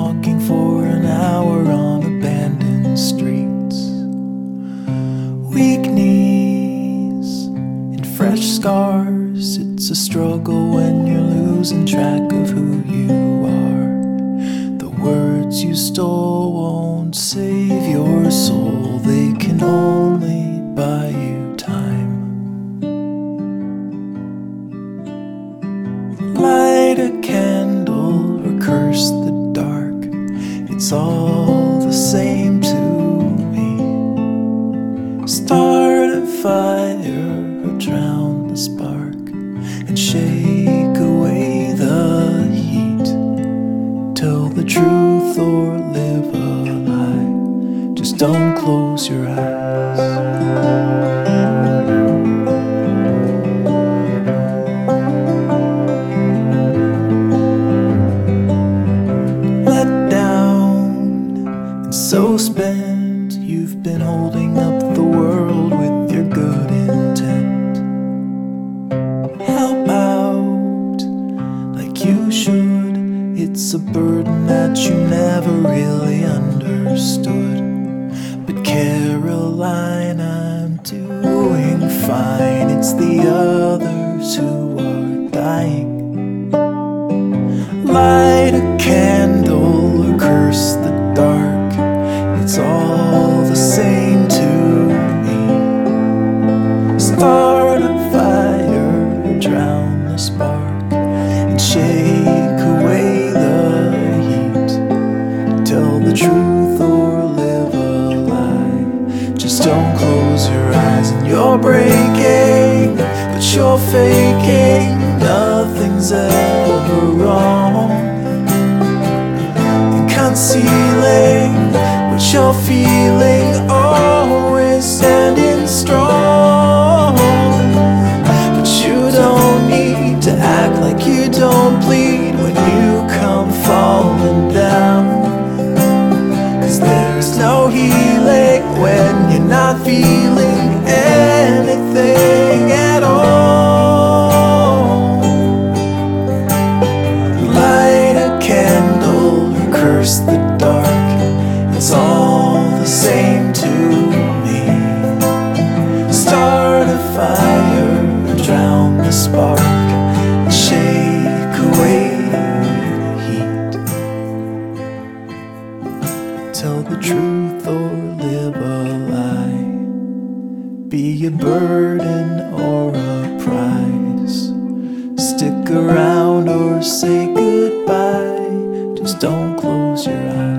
walking for an hour on abandoned streets. Weak knees and fresh scars. It's a struggle when you're losing track of who you are. The words you stole won't save your soul. They can only buy you time. Light a candle or curse the dark. It's all the same to me. Start a fire or drown the spark and shake away the heat. Tell the truth or live a lie. Just don't close your eyes. So spent, you've been holding up the world with your good intent. Help out like you should. It's a burden that you never really understood. But Caroline, I'm doing fine. It's the others who are dying. Light a candle or curse the dark. It's all the same to me. Start a fire or drown the spark and shake away the heat. Tell the truth or live a lie. Just don't close your eyes. And you're breaking, but you're faking. Nothing's ever wrong. And concealing what you're feeling, always standing strong. But you don't need to act like you don't bleed when you come falling down. 'Cause there's no healing when you're not feeling anything at all. Light a candle or curse the dark. It's all the same to me. Start a fire or drown the spark and shake away the heat. Tell the truth or live a lie. Be a burden or a prize. Stick around or say goodbye. Just don't close your eyes.